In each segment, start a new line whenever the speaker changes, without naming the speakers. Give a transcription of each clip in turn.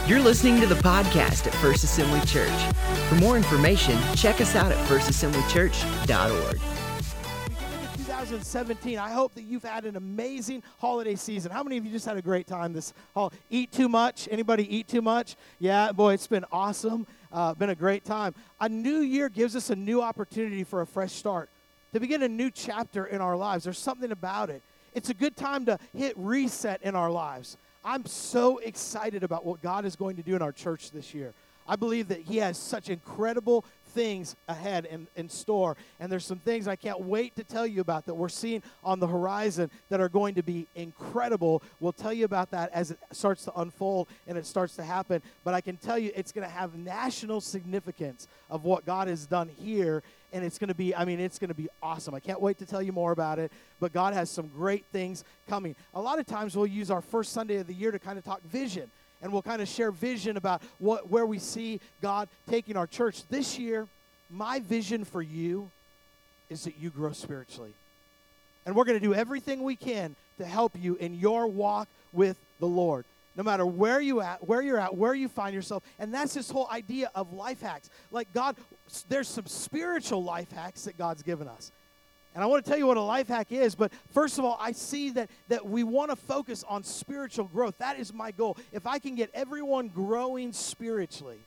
You're listening to the podcast at First Assembly Church. For more information, check us out at firstassemblychurch.org.
2017. I hope that you've had an amazing holiday season. How many of you just had a great time this holiday? Eat too much? Anybody eat too much? Yeah, boy, it's been awesome. Been a great time. A new year gives us a new opportunity for a fresh start, to begin a new chapter in our lives. There's something about it. It's a good time to hit reset in our lives. I'm so excited about what God is going to do in our church this year. I believe that He has such incredible things ahead and in store, and there's some things I can't wait to tell you about that we're seeing on the horizon that are going to be incredible. We'll tell you about that as it starts to unfold and it starts to happen, but I can tell you it's going to have national significance of what God has done here, and it's going to be, it's going to be awesome. I can't wait to tell you more about it, but God has some great things coming. A lot of times we'll use our first Sunday of the year to kind of talk vision. And we'll kind of share vision about where we see God taking our church. This year, my vision for you is that you grow spiritually. And we're going to do everything we can to help you in your walk with the Lord. No matter where you're at, where you find yourself. And that's this whole idea of life hacks. Like God, there's some spiritual life hacks that God's given us. And I want to tell you what a life hack is, but first of all, I see that we want to focus on spiritual growth. That is my goal. If I can get everyone growing spiritually,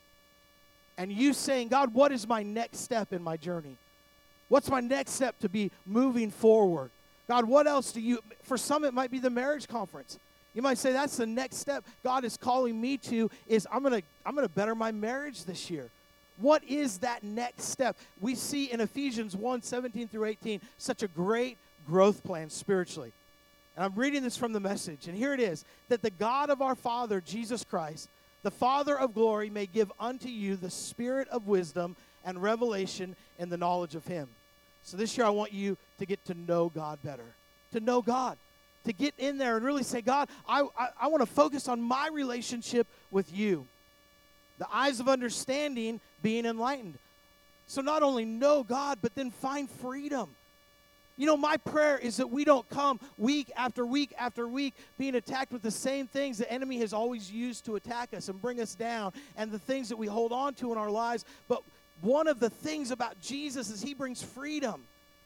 and you saying, God, what is my next step in my journey? What's my next step to be moving forward? God, what else for some it might be the marriage conference. You might say, that's the next step God is calling me to, is I'm gonna better my marriage this year. What is that next step? We see in Ephesians 1, 17 through 18, such a great growth plan spiritually. And I'm reading this from the Message, and here it is, that the God of our Father, Jesus Christ, the Father of glory, may give unto you the spirit of wisdom and revelation in the knowledge of Him. So this year I want you to get to know God better, to know God, to get in there and really say, God, I want to focus on my relationship with you. The eyes of understanding being enlightened. So not only know God, but then find freedom. You know, my prayer is that we don't come week after week after week being attacked with the same things the enemy has always used to attack us and bring us down, and the things that we hold on to in our lives. But one of the things about Jesus is He brings freedom.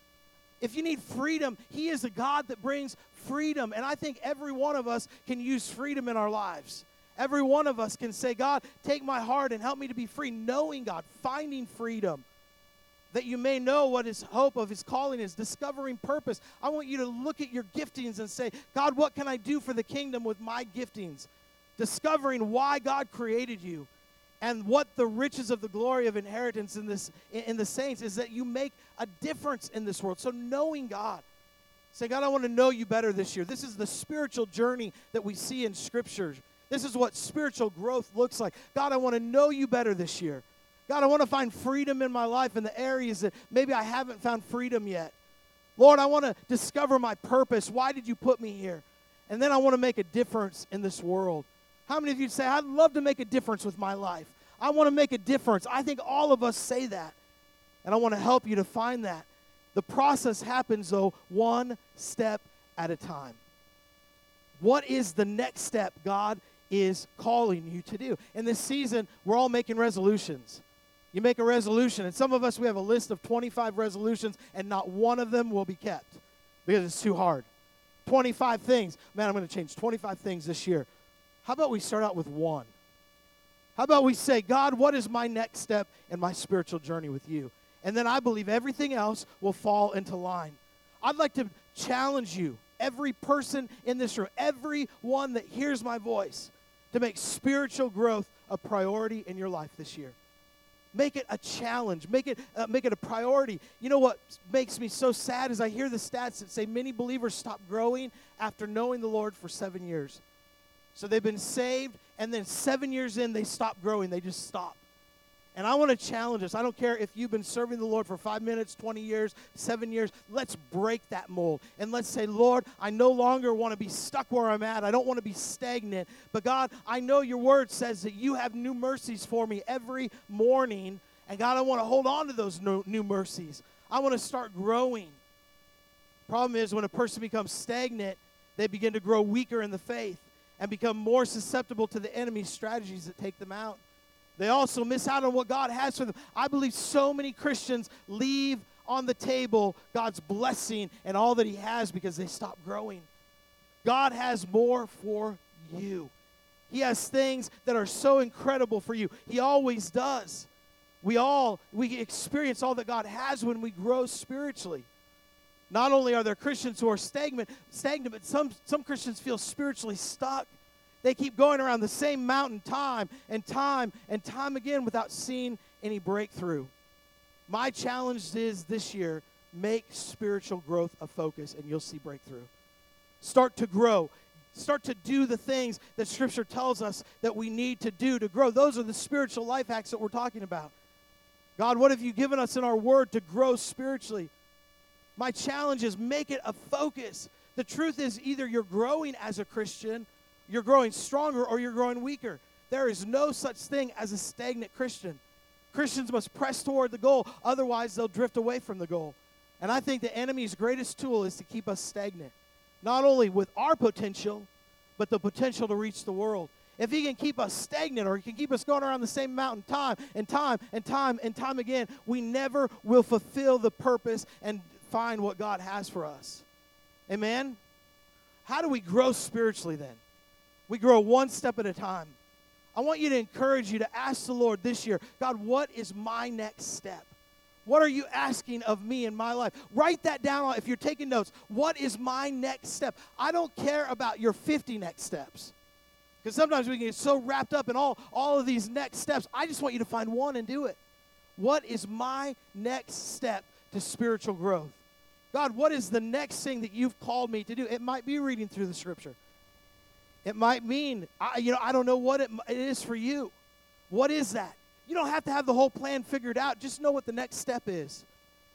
If you need freedom, He is a God that brings freedom. And I think every one of us can use freedom in our lives. Every one of us can say, God, take my heart and help me to be free, knowing God, finding freedom, that you may know what His hope of His calling is, discovering purpose. I want you to look at your giftings and say, God, what can I do for the kingdom with my giftings? Discovering why God created you and what the riches of the glory of inheritance in the saints is, that you make a difference in this world. So knowing God. Say, God, I want to know you better this year. This is the spiritual journey that we see in Scripture. This is what spiritual growth looks like. God, I want to know you better this year. God, I want to find freedom in my life in the areas that maybe I haven't found freedom yet. Lord, I want to discover my purpose. Why did you put me here? And then I want to make a difference in this world. How many of you say, I'd love to make a difference with my life? I want to make a difference. I think all of us say that. And I want to help you to find that. The process happens, though, one step at a time. What is the next step God is calling you to do? In this season, we're all making resolutions. You make a resolution, and some of us, we have a list of 25 resolutions, and not one of them will be kept because it's too hard. 25 things. Man, I'm going to change 25 things this year. How about we start out with one? How about we say, God, what is my next step in my spiritual journey with you? And then I believe everything else will fall into line. I'd like to challenge you, every person in this room, everyone that hears my voice, to make spiritual growth a priority in your life this year. Make it a challenge. Make it a priority. You know what makes me so sad is I hear the stats that say many believers stop growing after knowing the Lord for 7 years. So they've been saved, and then 7 years in, they stop growing. They just stop. And I want to challenge us. I don't care if you've been serving the Lord for 5 minutes, 20 years, 7 years. Let's break that mold. And let's say, Lord, I no longer want to be stuck where I'm at. I don't want to be stagnant. But God, I know your word says that you have new mercies for me every morning. And God, I want to hold on to those new mercies. I want to start growing. Problem is, when a person becomes stagnant, they begin to grow weaker in the faith. and become more susceptible to the enemy's strategies that take them out. They also miss out on what God has for them. I believe so many Christians leave on the table God's blessing and all that he has because they stop growing. God has more for you. He has things that are so incredible for you. He always does. We experience all that God has when we grow spiritually. Not only are there Christians who are stagnant, but some Christians feel spiritually stuck. They keep going around the same mountain time and time and time again without seeing any breakthrough. My challenge is this year, make spiritual growth a focus and you'll see breakthrough. Start to grow. Start to do the things that Scripture tells us that we need to do to grow. Those are the spiritual life hacks that we're talking about. God, what have you given us in our word to grow spiritually? My challenge is make it a focus. The truth is either you're growing as a Christian, you're growing stronger, or you're growing weaker. There is no such thing as a stagnant Christian. Christians must press toward the goal, otherwise they'll drift away from the goal. And I think the enemy's greatest tool is to keep us stagnant. Not only with our potential, but the potential to reach the world. If he can keep us stagnant or he can keep us going around the same mountain time and time and time and time again, we never will fulfill the purpose and find what God has for us. Amen? How do we grow spiritually then? We grow one step at a time. I want you to encourage you to ask the Lord this year, God, what is my next step? What are you asking of me in my life? Write that down if you're taking notes. What is my next step? I don't care about your 50 next steps. Because sometimes we can get so wrapped up in all of these next steps. I just want you to find one and do it. What is my next step to spiritual growth? God, what is the next thing that you've called me to do? It might be reading through the Scripture. It might mean, I don't know what it is for you. What is that? You don't have to have the whole plan figured out. Just know what the next step is.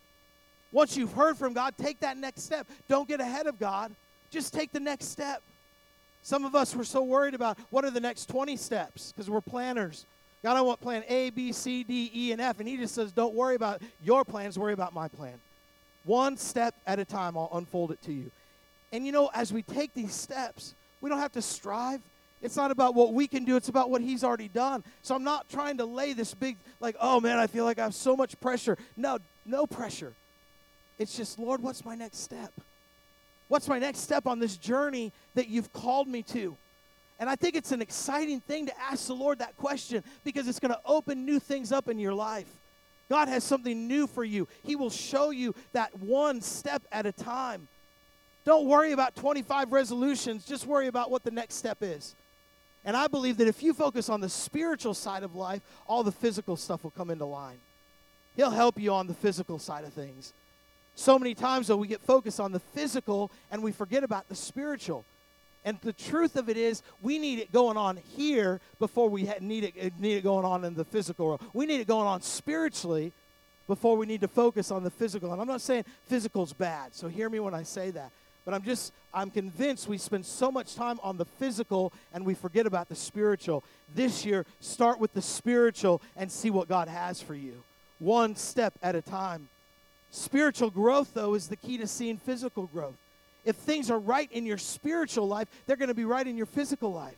Once you've heard from God, take that next step. Don't get ahead of God. Just take the next step. Some of us were so worried about what are the next 20 steps because we're planners. God, I want plan A, B, C, D, E, and F. And he just says, don't worry about your plans, worry about my plan. One step at a time, I'll unfold it to you. And as we take these steps, we don't have to strive. It's not about what we can do. It's about what he's already done. So I'm not trying to lay this big, oh, man, I feel like I have so much pressure. No pressure. It's just, Lord, what's my next step? What's my next step on this journey that you've called me to? And I think it's an exciting thing to ask the Lord that question because it's going to open new things up in your life. God has something new for you. He will show you that one step at a time. Don't worry about 25 resolutions. Just worry about what the next step is. And I believe that if you focus on the spiritual side of life, all the physical stuff will come into line. He'll help you on the physical side of things. So many times, though, we get focused on the physical and we forget about the spiritual. And the truth of it is, we need it going on here before we need it going on in the physical world. We need it going on spiritually before we need to focus on the physical. And I'm not saying physical's bad, so hear me when I say that. But I'm convinced we spend so much time on the physical and we forget about the spiritual. This year, start with the spiritual and see what God has for you. One step at a time. Spiritual growth, though, is the key to seeing physical growth. If things are right in your spiritual life, they're going to be right in your physical life.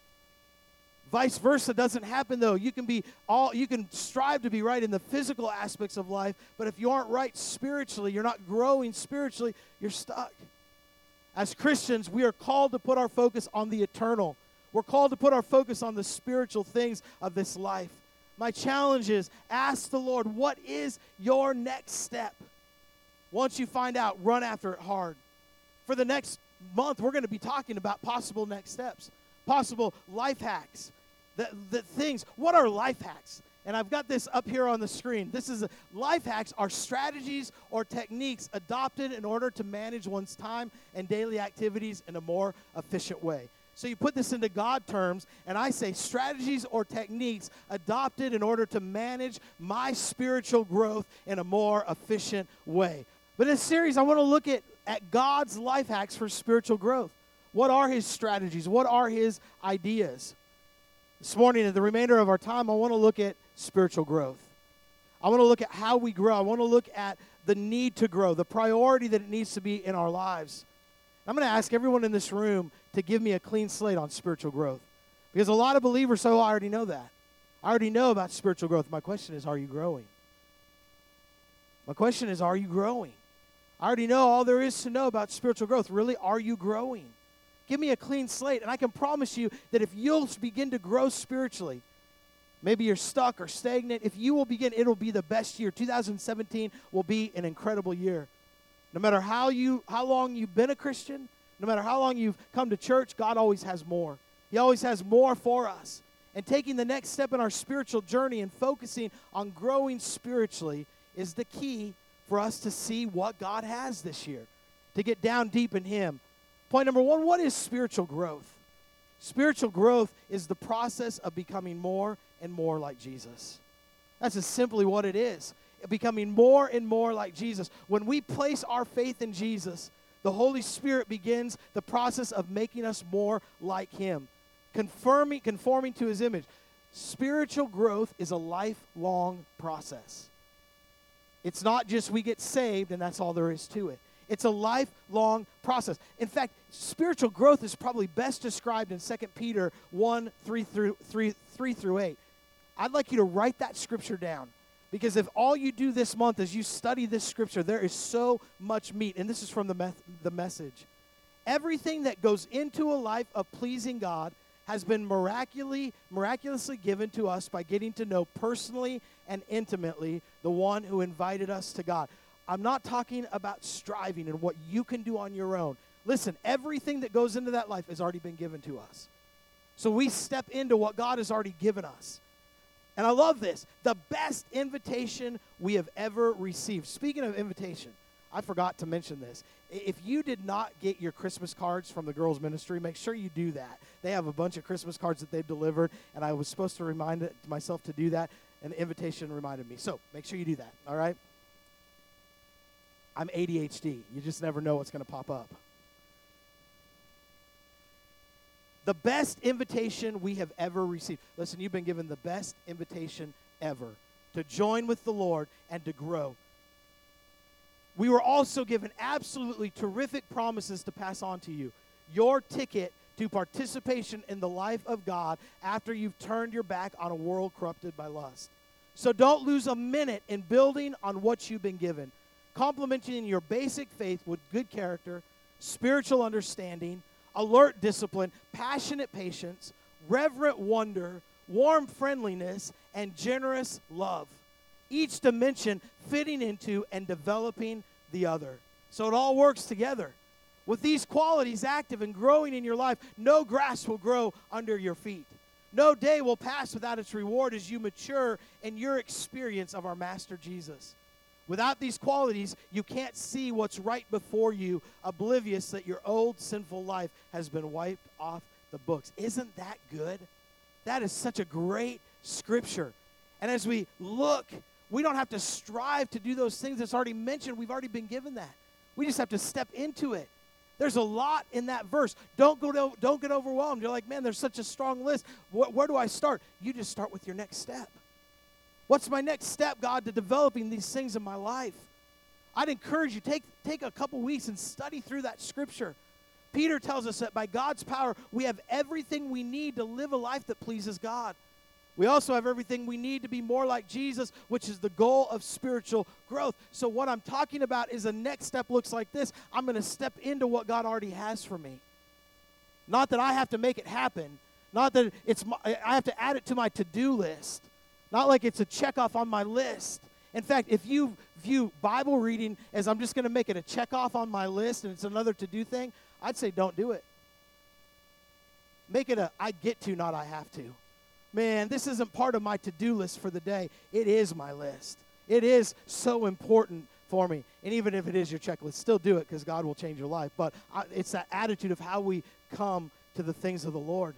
Vice versa doesn't happen, though. You can strive to be right in the physical aspects of life, but if you aren't right spiritually, you're not growing spiritually, you're stuck. As Christians, we are called to put our focus on the eternal. We're called to put our focus on the spiritual things of this life. My challenge is, ask the Lord, what is your next step? Once you find out, run after it hard. For the next month, we're going to be talking about possible next steps, possible life hacks, the things. What are life hacks? And I've got this up here on the screen. Life hacks are strategies or techniques adopted in order to manage one's time and daily activities in a more efficient way. So you put this into God terms, and I say strategies or techniques adopted in order to manage my spiritual growth in a more efficient way. But in this series, I want to look at God's life hacks for spiritual growth. What are his strategies? What are his ideas? This morning, in the remainder of our time, I want to look at spiritual growth. I want to look at how we grow. I want to look at the need to grow, the priority that it needs to be in our lives. I'm going to ask everyone in this room to give me a clean slate on spiritual growth. Because a lot of believers say, oh, I already know that. I already know about spiritual growth. My question is, are you growing? My question is, are you growing? I already know all there is to know about spiritual growth. Really, are you growing? Give me a clean slate, and I can promise you that if you'll begin to grow spiritually, maybe you're stuck or stagnant, if you will begin, it'll be the best year. 2017 will be an incredible year. No matter how long you've been a Christian, no matter how long you've come to church, God always has more. He always has more for us. And taking the next step in our spiritual journey and focusing on growing spiritually is the key for us to see what God has this year, to get down deep in Him. Point number one, what is spiritual growth? Spiritual growth is the process of becoming more and more like Jesus. That's just simply what it is. Becoming more and more like Jesus. When we place our faith in Jesus, the Holy Spirit begins the process of making us more like Him, conforming to His image. Spiritual growth is a lifelong process. It's not just we get saved and that's all there is to it. It's a lifelong process. In fact, spiritual growth is probably best described in 2 Peter 1, 3 through 8. I'd like you to write that scripture down, because if all you do this month is you study this scripture, there is so much meat. And this is from the Message. Everything that goes into a life of pleasing God has been miraculously given to us by getting to know personally and intimately the one who invited us to God. I'm not talking about striving and what you can do on your own. Listen, everything that goes into that life has already been given to us. So we step into what God has already given us. And I love this. The best invitation we have ever received. Speaking of invitation, I forgot to mention this. If you did not get your Christmas cards from the girls' ministry, make sure you do that. They have a bunch of Christmas cards that they've delivered, and I was supposed to remind myself to do that, and the invitation reminded me. So make sure you do that, all right? I'm ADHD. You just never know what's going to pop up. The best invitation we have ever received. Listen, you've been given the best invitation ever to join with the Lord and to grow. We were also given absolutely terrific promises to pass on to you. Your ticket to participation in the life of God after you've turned your back on a world corrupted by lust. So don't lose a minute in building on what you've been given, complementing your basic faith with good character, spiritual understanding, alert discipline, passionate patience, reverent wonder, warm friendliness, and generous love. Each dimension fitting into and developing the other. So it all works together. With these qualities active and growing in your life, no grass will grow under your feet. No day will pass without its reward as you mature in your experience of our Master Jesus. Without these qualities, you can't see what's right before you, oblivious that your old sinful life has been wiped off the books. Isn't that good? That is such a great scripture. And as we look, we don't have to strive to do those things that's already mentioned. We've already been given that. We just have to step into it. There's a lot in that verse. Don't get overwhelmed. You're like, man, there's such a strong list. Where do I start? You just start with your next step. What's my next step, God, to developing these things in my life? I'd encourage you, take a couple weeks and study through that scripture. Peter tells us that by God's power, we have everything we need to live a life that pleases God. We also have everything we need to be more like Jesus, which is the goal of spiritual growth. So what I'm talking about is the next step looks like this. I'm going to step into what God already has for me. Not that I have to make it happen. Not that I have to add it to my to-do list. Not like it's a checkoff on my list. In fact, if you view Bible reading as I'm just going to make it a checkoff on my list and it's another to-do thing, I'd say don't do it. Make it a I get to, not I have to. Man, this isn't part of my to-do list for the day. It is my list. It is so important for me. And even if it is your checklist, still do it because God will change your life. But it's that attitude of how we come to the things of the Lord.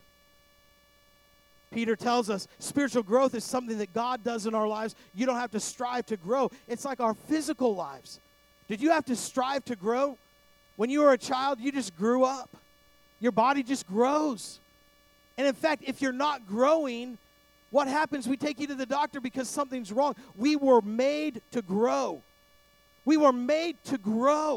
Peter tells us spiritual growth is something that God does in our lives. You don't have to strive to grow. It's like our physical lives. Did you have to strive to grow? When you were a child, you just grew up. Your body just grows. And in fact, if you're not growing, what happens? We take you to the doctor because something's wrong. We were made to grow. We were made to grow.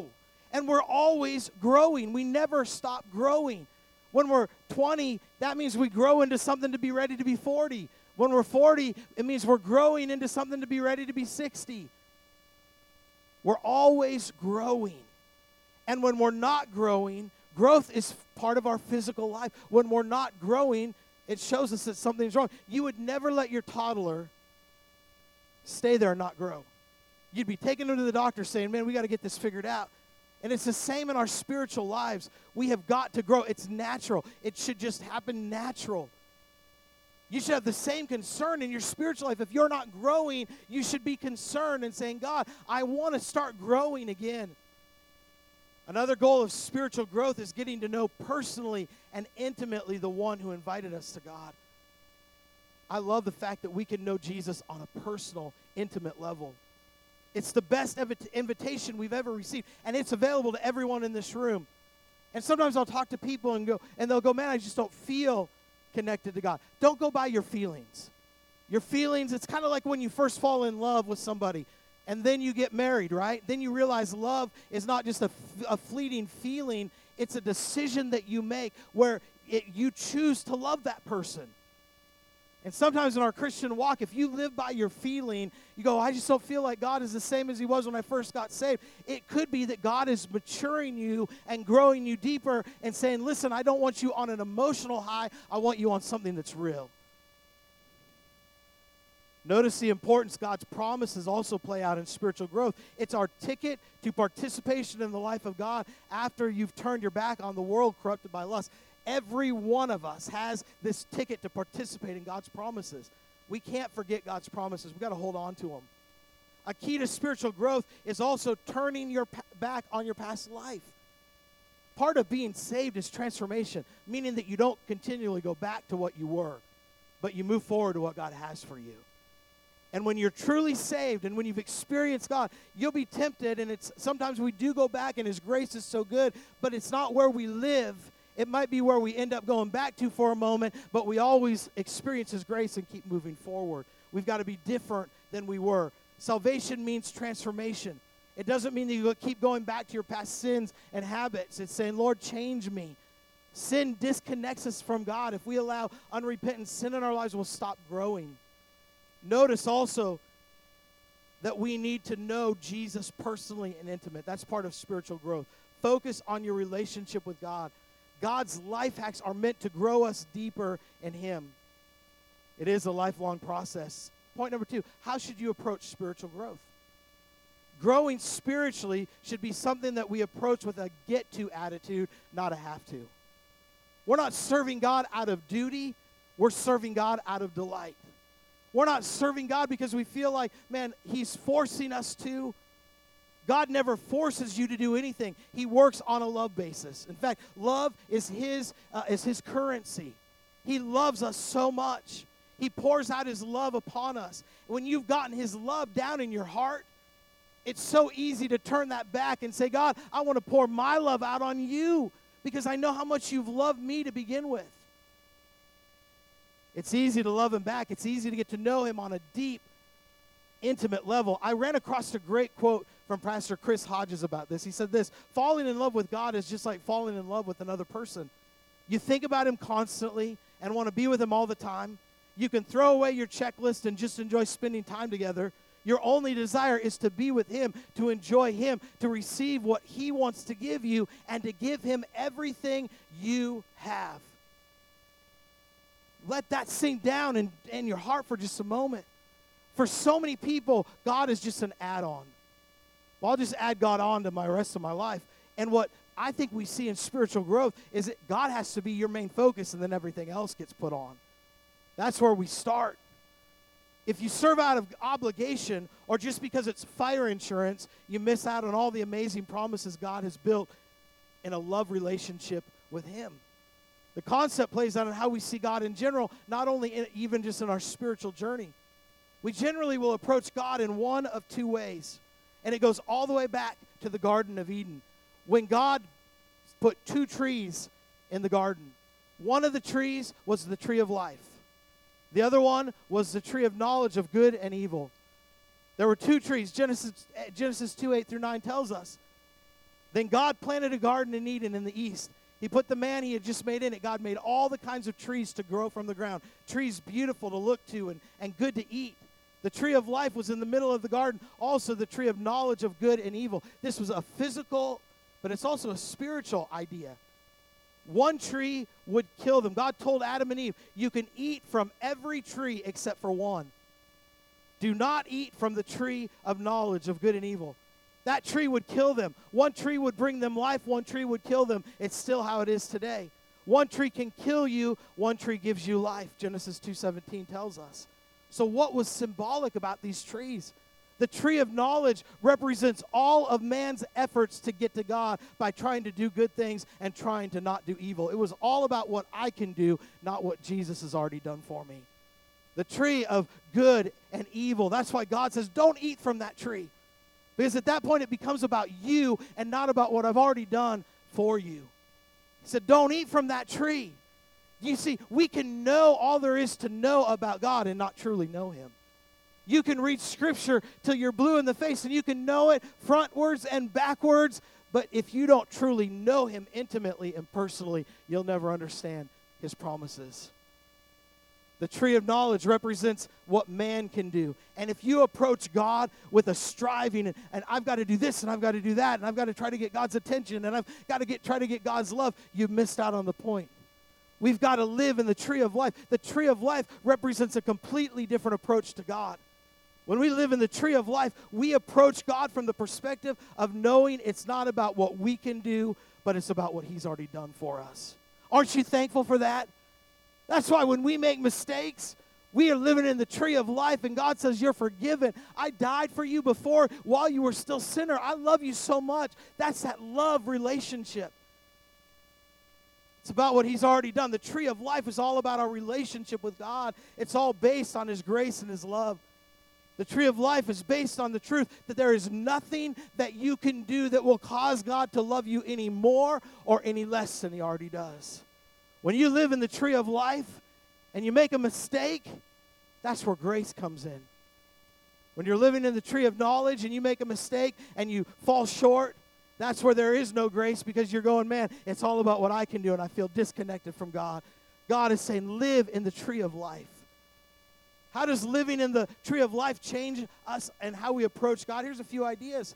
And we're always growing. We never stop growing. When we're 20, that means we grow into something to be ready to be 40. When we're 40, it means we're growing into something to be ready to be 60. We're always growing. And when we're not growing, growth is part of our physical life. When we're not growing, it shows us that something's wrong. You would never let your toddler stay there and not grow. You'd be taking them to the doctor saying, man, we got to get this figured out. And it's the same in our spiritual lives. We have got to grow. It's natural. It should just happen natural. You should have the same concern in your spiritual life. If you're not growing, you should be concerned and saying, God, I want to start growing again. Another goal of spiritual growth is getting to know personally and intimately the one who invited us to God. I love the fact that we can know Jesus on a personal, intimate level. It's the best invitation we've ever received, and it's available to everyone in this room. And sometimes I'll talk to people and they'll go, man, I just don't feel connected to God. Don't go by your feelings. Your feelings, it's kind of like when you first fall in love with somebody and then you get married, right? Then you realize love is not just a fleeting feeling. It's a decision that you make where you choose to love that person. And sometimes in our Christian walk, if you live by your feeling, you go, I just don't feel like God is the same as he was when I first got saved. It could be that God is maturing you and growing you deeper and saying, listen, I don't want you on an emotional high. I want you on something that's real. Notice the importance God's promises also play out in spiritual growth. It's our ticket to participation in the life of God after you've turned your back on the world corrupted by lust. Every one of us has this ticket to participate in God's promises. We can't forget God's promises. We've got to hold on to them. A key to spiritual growth is also turning your back on your past life. Part of being saved is transformation, meaning that you don't continually go back to what you were, but you move forward to what God has for you. And when you're truly saved and when you've experienced God, you'll be tempted, and sometimes we do go back and his grace is so good, but it's not where we live. It might be where we end up going back to for a moment, but we always experience his grace and keep moving forward. We've got to be different than we were. Salvation means transformation. It doesn't mean that you keep going back to your past sins and habits. It's saying, Lord, change me. Sin disconnects us from God. If we allow unrepentant sin in our lives, we'll stop growing. Notice also that we need to know Jesus personally and intimate. That's part of spiritual growth. Focus on your relationship with God. God's life hacks are meant to grow us deeper in him. It is a lifelong process. Point number 2, how should you approach spiritual growth? Growing spiritually should be something that we approach with a get-to attitude, not a have-to. We're not serving God out of duty. We're serving God out of delight. We're not serving God because we feel like, man, he's forcing us to. God never forces you to do anything. He works on a love basis. In fact, love is his currency. He loves us so much. He pours out his love upon us. When you've gotten his love down in your heart, it's so easy to turn that back and say, God, I want to pour my love out on you because I know how much you've loved me to begin with. It's easy to love him back. It's easy to get to know him on a deep, intimate level. I ran across a great quote from Pastor Chris Hodges about this. He said this, falling in love with God is just like falling in love with another person. You think about him constantly and want to be with him all the time. You can throw away your checklist and just enjoy spending time together. Your only desire is to be with him, to enjoy him, to receive what he wants to give you, and to give him everything you have. Let that sink down in your heart for just a moment. For so many people, God is just an add-on. Well, I'll just add God on to my rest of my life. And what I think we see in spiritual growth is that God has to be your main focus, and then everything else gets put on. That's where we start. If you serve out of obligation or just because it's fire insurance, you miss out on all the amazing promises God has built in a love relationship with him. The concept plays out on how we see God in general, not only even just in our spiritual journey. We generally will approach God in one of two ways, and it goes all the way back to the Garden of Eden. When God put 2 trees in the garden, one of the trees was the tree of life. The other one was the tree of knowledge of good and evil. There were 2 trees. Genesis 2:8-9 tells us. Then God planted a garden in Eden in the east. He put the man he had just made in it. God made all the kinds of trees to grow from the ground, trees beautiful to look to and good to eat. The tree of life was in the middle of the garden, also the tree of knowledge of good and evil. This was a physical, but it's also a spiritual idea. One tree would kill them. God told Adam and Eve, you can eat from every tree except for one. Do not eat from the tree of knowledge of good and evil. That tree would kill them. One tree would bring them life. One tree would kill them. It's still how it is today. One tree can kill you. One tree gives you life. Genesis 2:17 tells us. So what was symbolic about these trees? The tree of knowledge represents all of man's efforts to get to God by trying to do good things and trying to not do evil. It was all about what I can do, not what Jesus has already done for me. The tree of good and evil. That's why God says, don't eat from that tree. Because at that point, it becomes about you and not about what I've already done for you. He said, don't eat from that tree. You see, we can know all there is to know about God and not truly know him. You can read Scripture till you're blue in the face, and you can know it frontwards and backwards, but if you don't truly know him intimately and personally, you'll never understand his promises. The tree of knowledge represents what man can do. And if you approach God with a striving, and I've got to do this, and I've got to do that, and I've got to try to get God's attention, and I've got to try to get God's love, you've missed out on the point. We've got to live in the tree of life. The tree of life represents a completely different approach to God. When we live in the tree of life, we approach God from the perspective of knowing it's not about what we can do, but it's about what he's already done for us. Aren't you thankful for that? That's why when we make mistakes, we are living in the tree of life, and God says, you're forgiven. I died for you before while you were still sinner. I love you so much. That's that love relationship. It's about what he's already done. The tree of life is all about our relationship with God. It's all based on his grace and his love. The tree of life is based on the truth that there is nothing that you can do that will cause God to love you any more or any less than he already does. When you live in the tree of life and you make a mistake, that's where grace comes in. When you're living in the tree of knowledge and you make a mistake and you fall short, that's where there is no grace, because you're going, man, it's all about what I can do, and I feel disconnected from God. God is saying, live in the tree of life. How does living in the tree of life change us and how we approach God? Here's a few ideas.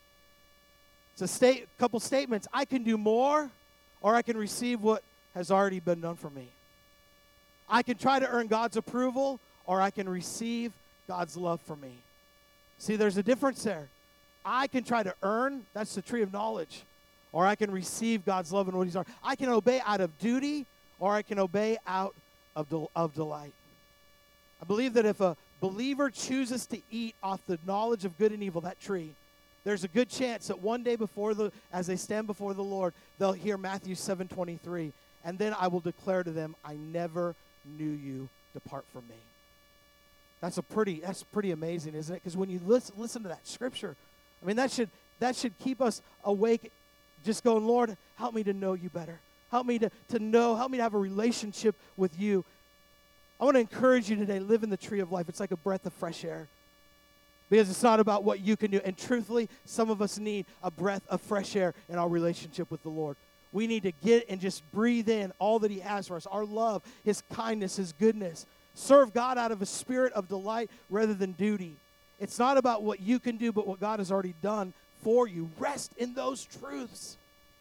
It's a couple statements. I can do more, or I can receive what has already been done for me. I can try to earn God's approval, or I can receive God's love for me. See, there's a difference there. I can try to earn, that's the tree of knowledge, or I can receive God's love and what he's already. I can obey out of duty, or I can obey out of delight. I believe that if a believer chooses to eat off the knowledge of good and evil, that tree, there's a good chance that one day as they stand before the Lord, they'll hear Matthew 7:23, and then I will declare to them, I never knew you, depart from me. That's pretty amazing, isn't it? Because when you listen to that scripture, I mean, that should keep us awake, just going, Lord, help me to know you better. Help me to know, help me to have a relationship with you. I want to encourage you today, live in the tree of life. It's like a breath of fresh air. Because it's not about what you can do. And truthfully, some of us need a breath of fresh air in our relationship with the Lord. We need to get and just breathe in all that he has for us, our love, his kindness, his goodness. Serve God out of a spirit of delight rather than duty. It's not about what you can do, but what God has already done for you. Rest in those truths.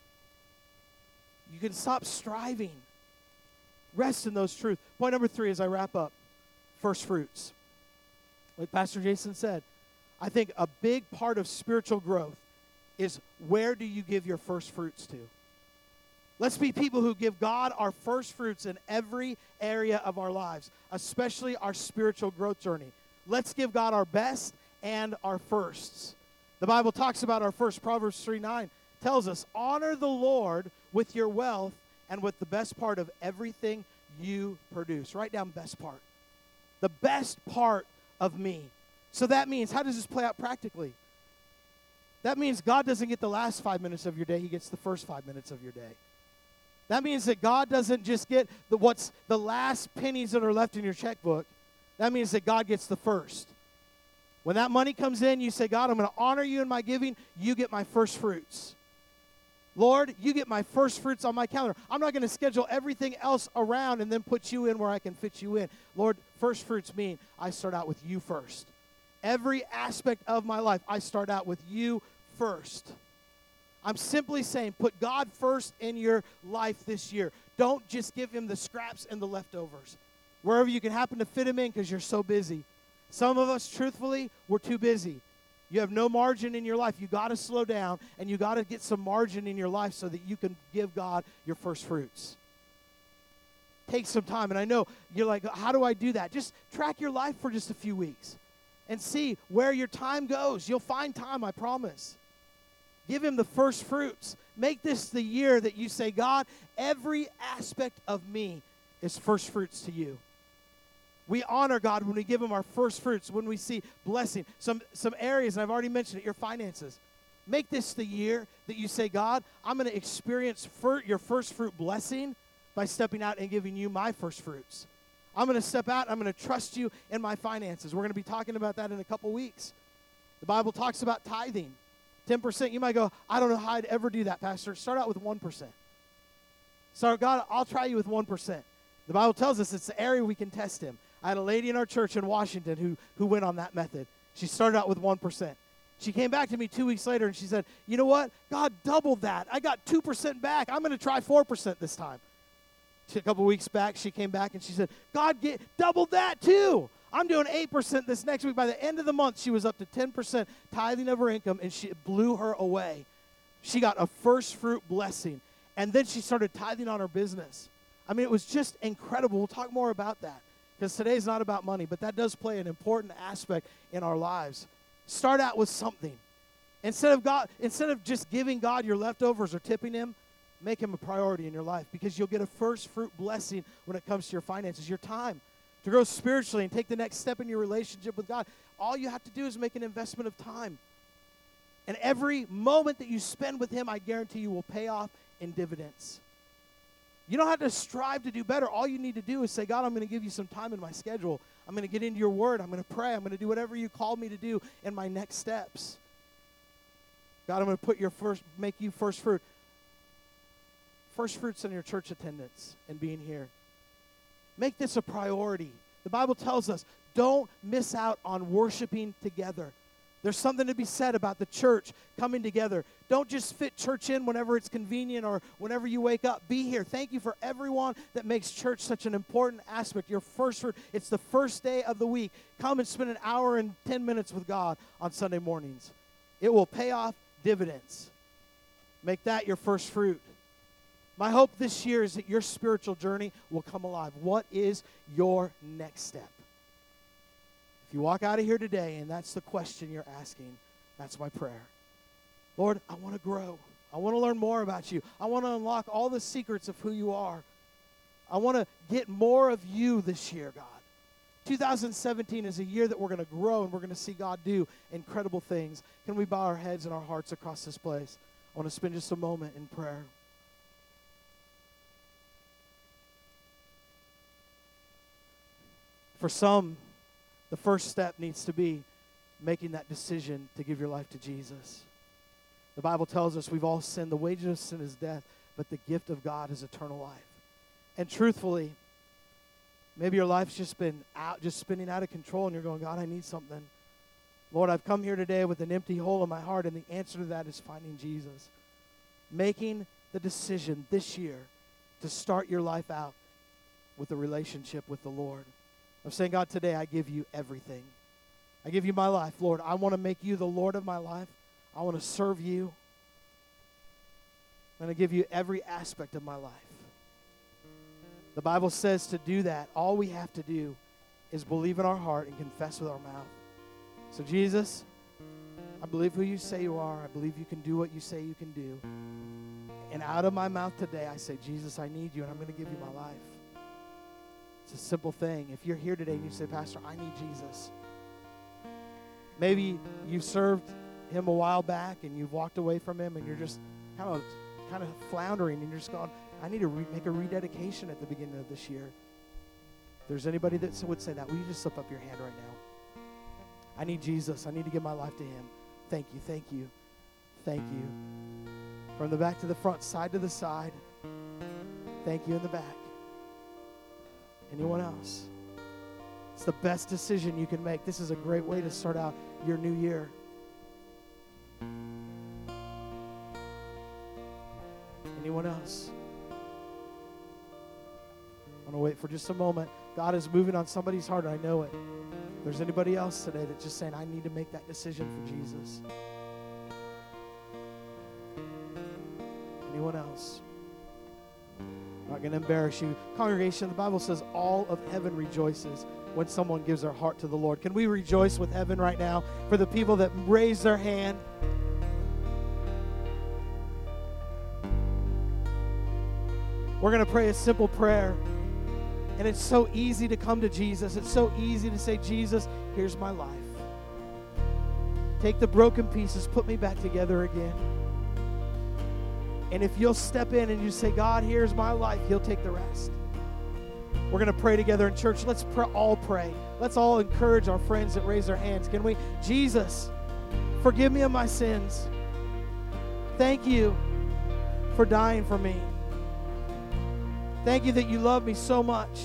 You can stop striving. Rest in those truths. Point number 3 as I wrap up, first fruits. Like Pastor Jason said, I think a big part of spiritual growth is, where do you give your first fruits to? Let's be people who give God our first fruits in every area of our lives, especially our spiritual growth journey. Let's give God our best and our firsts. The Bible talks about our first. Proverbs 3:9 tells us, honor the Lord with your wealth and with the best part of everything you produce. Write down best part. The best part of me. So that means, how does this play out practically? That means God doesn't get the last 5 minutes of your day. He gets the first 5 minutes of your day. That means that God doesn't just get what's the last pennies that are left in your checkbook. That means that God gets the first. When that money comes in, you say, God, I'm going to honor you in my giving. You get my first fruits. Lord, you get my first fruits on my calendar. I'm not going to schedule everything else around and then put you in where I can fit you in. Lord, first fruits mean I start out with you first. Every aspect of my life, I start out with you first. I'm simply saying, put God first in your life this year. Don't just give him the scraps and the leftovers. Wherever you can happen to fit him in because you're so busy. Some of us, truthfully, we're too busy. You have no margin in your life. You got to slow down, and you got to get some margin in your life so that you can give God your first fruits. Take some time, and I know you're like, how do I do that? Just track your life for just a few weeks and see where your time goes. You'll find time, I promise. Give him the first fruits. Make this the year that you say, God, every aspect of me is first fruits to you. We honor God when we give him our first fruits, when we see blessing. Some areas, and I've already mentioned it, your finances. Make this the year that you say, God, I'm going to experience your first fruit blessing by stepping out and giving you my first fruits. I'm going to step out. I'm going to trust you in my finances. We're going to be talking about that in a couple weeks. The Bible talks about tithing. 10%. You might go, I don't know how I'd ever do that, Pastor. Start out with 1%. So, God, I'll try you with 1%. The Bible tells us it's the area we can test him. I had a lady in our church in Washington who went on that method. She started out with 1%. She came back to me 2 weeks later, and she said, you know what? God doubled that. I got 2% back. I'm going to try 4% this time. A couple weeks back, she came back, and she said, God doubled that too. I'm doing 8% this next week. By the end of the month, she was up to 10% tithing of her income, and it blew her away. She got a first fruit blessing, and then she started tithing on her business. I mean, it was just incredible. We'll talk more about that. Because today's not about money, but that does play an important aspect in our lives. Start out with something. Instead of just giving God your leftovers or tipping him, make him a priority in your life, because you'll get a first fruit blessing when it comes to your finances, your time. To grow spiritually and take the next step in your relationship with God, all you have to do is make an investment of time. And every moment that you spend with him, I guarantee you will pay off in dividends. You don't have to strive to do better. All you need to do is say, God, I'm going to give you some time in my schedule. I'm going to get into your word. I'm going to pray. I'm going to do whatever you called me to do in my next steps. God, I'm going to make you first fruit. First fruits in your church attendance and being here. Make this a priority. The Bible tells us, don't miss out on worshiping together. There's something to be said about the church coming together. Don't just fit church in whenever it's convenient or whenever you wake up. Be here. Thank you for everyone that makes church such an important aspect. Your first fruit. It's the first day of the week. Come and spend an hour and 10 minutes with God on Sunday mornings. It will pay off dividends. Make that your first fruit. My hope this year is that your spiritual journey will come alive. What is your next step? If you walk out of here today and that's the question you're asking, that's my prayer. Lord, I want to grow. I want to learn more about you. I want to unlock all the secrets of who you are. I want to get more of you this year, God. 2017 is a year that we're going to grow and we're going to see God do incredible things. Can we bow our heads and our hearts across this place? I want to spend just a moment in prayer. For some, the first step needs to be making that decision to give your life to Jesus. The Bible tells us we've all sinned. The wages of sin is death, but the gift of God is eternal life. And truthfully, maybe your life's just spinning out of control, and you're going, God, I need something. Lord, I've come here today with an empty hole in my heart, and the answer to that is finding Jesus. Making the decision this year to start your life out with a relationship with the Lord. I'm saying, God, today I give you everything. I give you my life, Lord. I want to make you the Lord of my life. I want to serve you. I'm going to give you every aspect of my life. The Bible says to do that, all we have to do is believe in our heart and confess with our mouth. So, Jesus, I believe who you say you are. I believe you can do what you say you can do. And out of my mouth today, I say, Jesus, I need you, and I'm going to give you my life. It's a simple thing. If you're here today and you say, Pastor, I need Jesus. Maybe you served him a while back and you've walked away from him and you're just kind of floundering and you're just going, I need to make a rededication at the beginning of this year. If there's anybody that would say that, will you just slip up your hand right now? I need Jesus. I need to give my life to him. Thank you. Thank you. Thank you. From the back to the front, side to the side. Thank you in the back. Anyone else? It's the best decision you can make. This is a great way to start out your new year. Anyone else? I want to wait for just a moment. God is moving on somebody's heart, I know it. If there's anybody else today that's just saying, I need to make that decision for Jesus. Anyone else? I'm not going to embarrass you. Congregation, the Bible says all of heaven rejoices when someone gives their heart to the Lord. Can we rejoice with heaven right now for the people that raise their hand? We're going to pray a simple prayer. And it's so easy to come to Jesus. It's so easy to say, Jesus, here's my life. Take the broken pieces, put me back together again. And if you'll step in and you say, God, here's my life, He'll take the rest. We're going to pray together in church. Let's all pray. Let's all encourage our friends that raise their hands. Can we? Jesus, forgive me of my sins. Thank you for dying for me. Thank you that you love me so much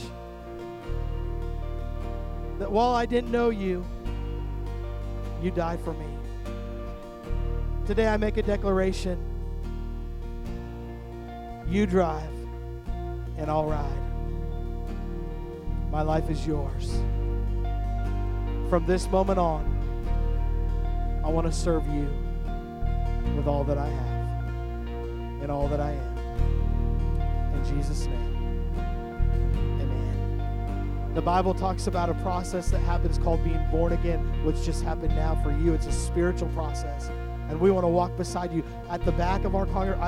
that while I didn't know you, you died for me. Today I make a declaration. You drive and I'll ride. My life is yours. From this moment on, I want to serve you with all that I have and all that I am. In Jesus' name, amen. The Bible talks about a process that happens called being born again, which just happened now for you. It's a spiritual process. And we want to walk beside you. At the back of our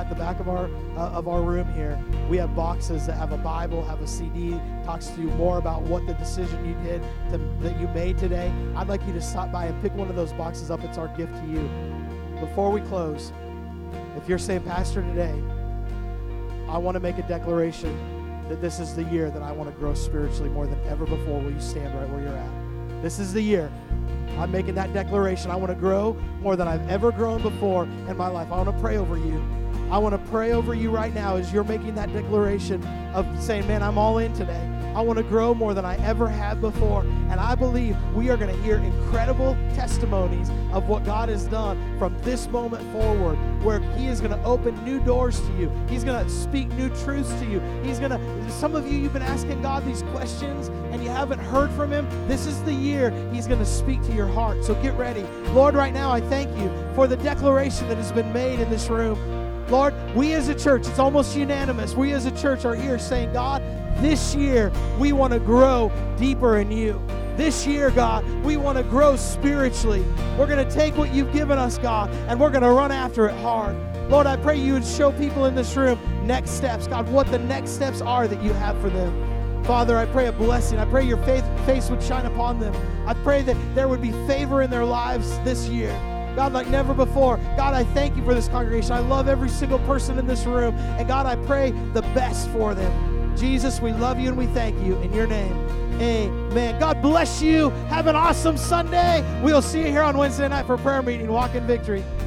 room here, we have boxes that have a Bible, have a CD, talks to you more about what the decision you did that you made today. I'd like you to stop by and pick one of those boxes up. It's our gift to you. Before we close, if you're saying, Pastor, today, I want to make a declaration that this is the year that I want to grow spiritually more than ever before, will you stand right where you're at? This is the year. I'm making that declaration. I want to grow more than I've ever grown before in my life. I want to pray over you. I want to pray over you right now as you're making that declaration of saying, man, I'm all in today. I want to grow more than I ever have before. And I believe we are going to hear incredible testimonies of what God has done from this moment forward, where He is going to open new doors to you. He's going to speak new truths to you. Some of you, you've been asking God these questions and you haven't heard from Him. This is the year He's going to speak to your heart. So get ready. Lord, right now I thank you for the declaration that has been made in this room. Lord, we as a church, it's almost unanimous. We as a church are here saying, God, this year we want to grow deeper in you. This year, God, we want to grow spiritually. We're going to take what you've given us, God, and we're going to run after it hard. Lord, I pray you would show people in this room next steps, God, what the next steps are that you have for them. Father, I pray a blessing. I pray your face would shine upon them. I pray that there would be favor in their lives this year. God, like never before. God, I thank you for this congregation. I love every single person in this room. And God, I pray the best for them. Jesus, we love you and we thank you. In your name, amen. God bless you. Have an awesome Sunday. We'll see you here on Wednesday night for prayer meeting. Walk in victory.